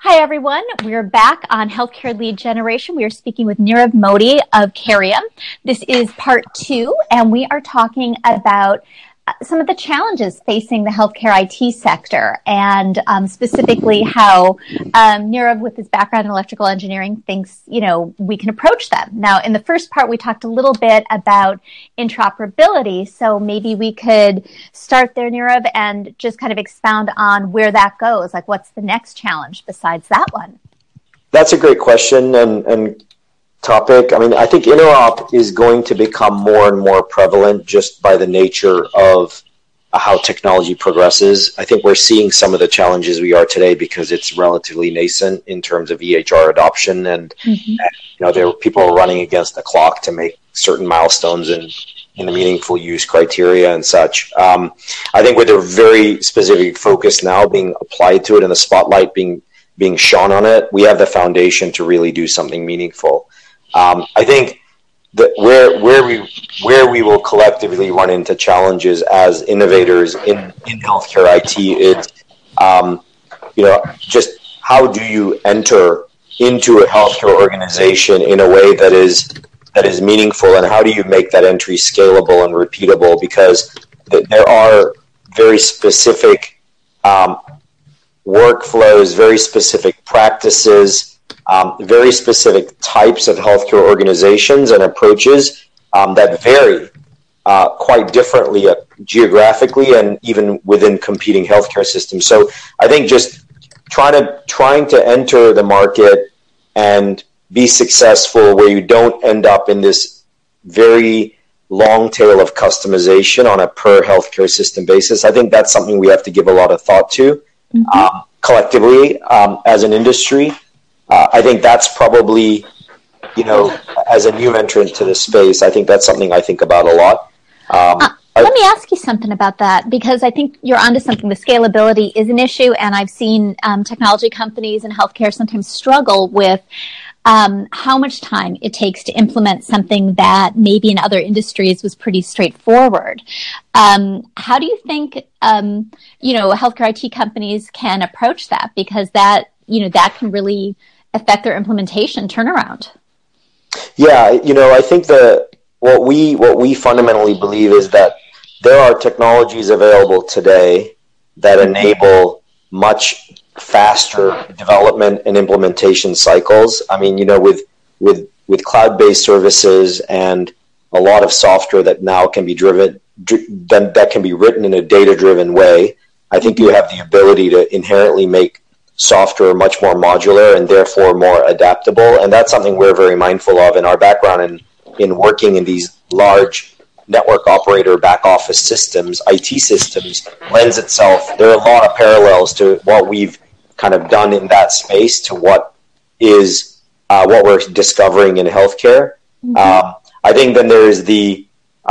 Hi, everyone. We're back on Healthcare Lead Generation. We are speaking with Nirav Modi of Carium. This is part 2, and we are talking about some of the challenges facing the healthcare IT sector, and specifically how Nirav, with his background in electrical engineering, thinks we can approach them. Now, in the first part, we talked a little bit about interoperability, so maybe we could start there, Nirav, and just kind of expound on where that goes. Like, what's the next challenge besides that one? That's a great question and topic. I mean, I think interop is going to become more and more prevalent just by the nature of how technology progresses. I think we're seeing some of the challenges we are today because it's relatively nascent in terms of EHR adoption, and people are running against the clock to make certain milestones in the meaningful use criteria and such. I think with a very specific focus now being applied to it and the spotlight being shone on it, we have the foundation to really do something meaningful. I think that where we will collectively run into challenges as innovators in healthcare IT is, just how do you enter into a healthcare organization in a way that is meaningful, and how do you make that entry scalable and repeatable? Because there are very specific workflows, very specific practices, very specific types of healthcare organizations and approaches that vary quite differently geographically and even within competing healthcare systems. So I think just trying to enter the market and be successful where you don't end up in this very long tail of customization on a per healthcare system basis. I think that's something we have to give a lot of thought to collectively as an industry. I think that's probably, as a new entrant to this space, I think that's something I think about a lot. Let me ask you something about that, because I think you're onto something. The scalability is an issue, and I've seen technology companies and healthcare sometimes struggle with how much time it takes to implement something that maybe in other industries was pretty straightforward. How do you think, healthcare IT companies can approach that? Because that can really affect their implementation turnaround. Yeah, I think what we fundamentally believe is that there are technologies available today that enable much faster development and implementation cycles. I mean, with cloud-based services and a lot of software that now can be that can be written in a data-driven way, I think you have the ability to inherently make software much more modular and therefore more adaptable. And that's something we're very mindful of in our background in working in these large network operator back office systems, IT systems, lends itself. There are a lot of parallels to what we've kind of done in that space to what we're discovering in healthcare. I think then there is the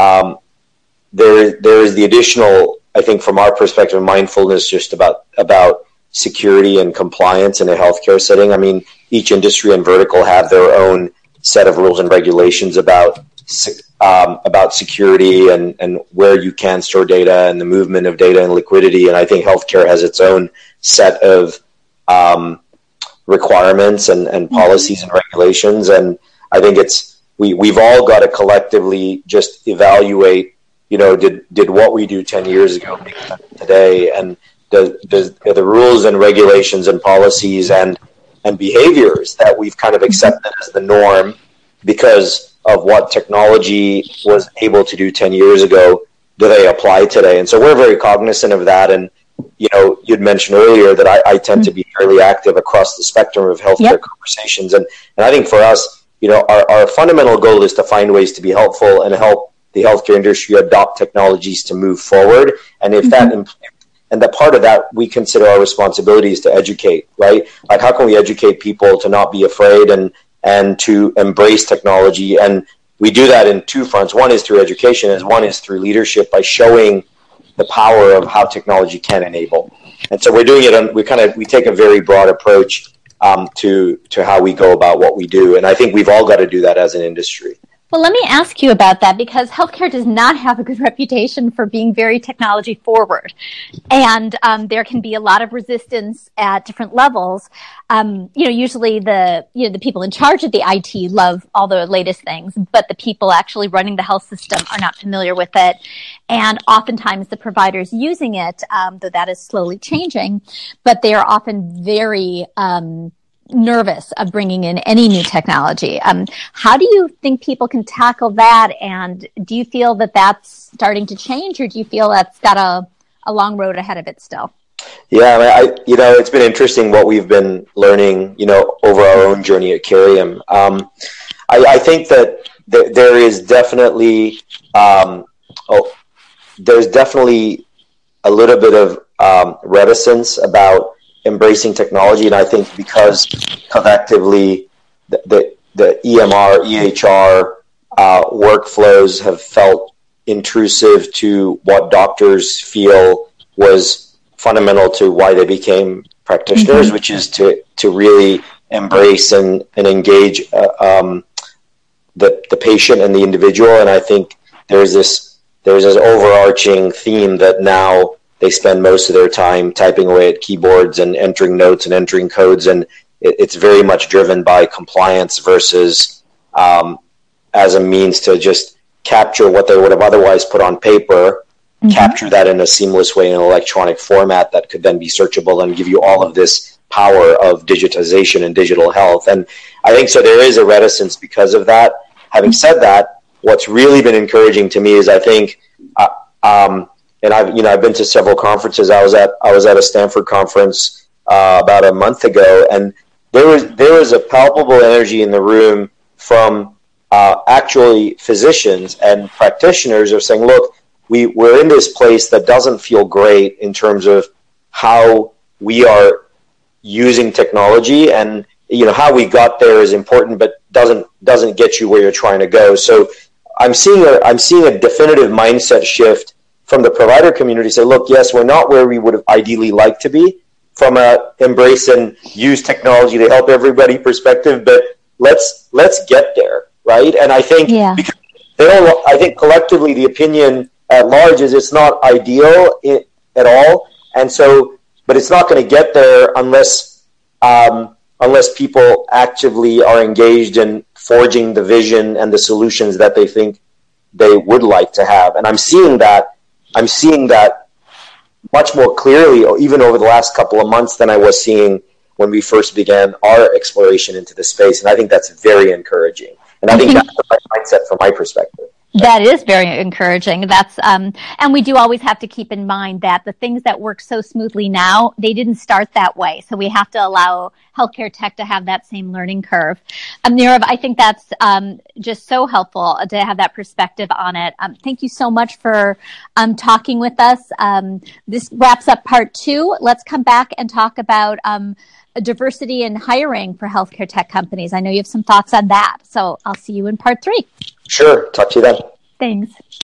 additional, I think from our perspective, mindfulness just about security and compliance in a healthcare setting. I mean, each industry and vertical have their own set of rules and regulations about security and where you can store data and the movement of data and liquidity. And I think healthcare has its own set of requirements and policies and regulations. And I think we've all got to collectively just evaluate, did what we do 10 years ago make sense today? And are the rules and regulations and policies and behaviors that we've kind of accepted as the norm because of what technology was able to do 10 years ago, do they apply today? And so we're very cognizant of that. And, you'd mentioned earlier that I tend to be fairly active across the spectrum of healthcare conversations. And I think for us, our fundamental goal is to find ways to be helpful and help the healthcare industry adopt technologies to move forward. And if and that part of that, we consider our responsibility is to educate, right? Like, how can we educate people to not be afraid and to embrace technology? And we do that in two fronts. One is through education, and one is through leadership by showing the power of how technology can enable. And so we're doing it we take a very broad approach to how we go about what we do. And I think we've all got to do that as an industry. Well, let me ask you about that, because healthcare does not have a good reputation for being very technology forward. And there can be a lot of resistance at different levels. Usually the people in charge of the IT love all the latest things, but the people actually running the health system are not familiar with it. And oftentimes the providers using it, though that is slowly changing, but they are often very nervous of bringing in any new technology. How do you think people can tackle that? And do you feel that that's starting to change, or do you feel that's got a long road ahead of it still? Yeah, it's been interesting what we've been learning, over our own journey at Carium. I think that there is definitely, there's definitely a little bit of reticence about embracing technology, and I think because collectively the EMR, EHR workflows have felt intrusive to what doctors feel was fundamental to why they became practitioners, which is to really embrace and engage the patient and the individual. And I think there's this overarching theme that now they spend most of their time typing away at keyboards and entering notes and entering codes, and it's very much driven by compliance versus as a means to just capture what they would have otherwise put on paper, capture that in a seamless way in an electronic format that could then be searchable and give you all of this power of digitization and digital health. And I think so there is a reticence because of that. Having said that, what's really been encouraging to me is I think and I've been to several conferences. I was at a Stanford conference about a month ago, and there was a palpable energy in the room from actually physicians and practitioners are saying, look, we're in this place that doesn't feel great in terms of how we are using technology, and how we got there is important, but doesn't get you where you're trying to go. So I'm seeing a definitive mindset shift from the provider community. Say, look, yes, we're not where we would have ideally liked to be from a embrace and use technology to help everybody perspective, but let's get there, right? And I think because I think collectively the opinion at large is it's not ideal at all, and so, but it's not going to get there unless people actively are engaged in forging the vision and the solutions that they think they would like to have. And I'm seeing that much more clearly, even over the last couple of months, than I was seeing when we first began our exploration into the space. And I think that's very encouraging. And I think that's the right mindset from my perspective. That is very encouraging. That's and we do always have to keep in mind that the things that work so smoothly now, they didn't start that way. So we have to allow healthcare tech to have that same learning curve. Nirav, I think that's just so helpful to have that perspective on it. Thank you so much for talking with us. This wraps up part 2. Let's come back and talk about diversity in hiring for healthcare tech companies. I know you have some thoughts on that. So I'll see you in part 3. Sure. Talk to you then. Thanks.